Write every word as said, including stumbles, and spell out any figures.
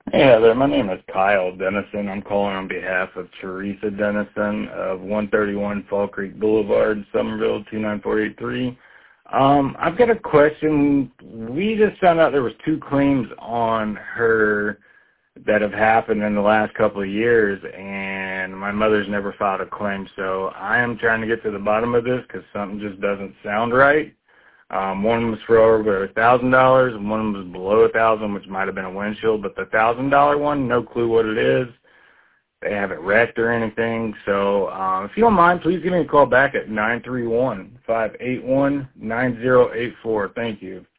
Yeah, there. My name is Kyle Dennison. I'm calling on behalf of Teresa Dennison of one thirty-one Fall Creek Boulevard, Somerville, two nine four eight three. Um, I've got a question. We just found out there was two claims on her that have happened in the last couple of years, and my mother's never filed a claim, so I am trying to get to the bottom of this because something just doesn't sound right. Um, one was for over a thousand dollars, and one was below a thousand, which might have been a windshield. But the thousand dollar one, no clue what it is. They haven't wrecked or anything. So, uh, if you don't mind, please give me a call back at nine three one, five eight one, nine zero eight four. Thank you.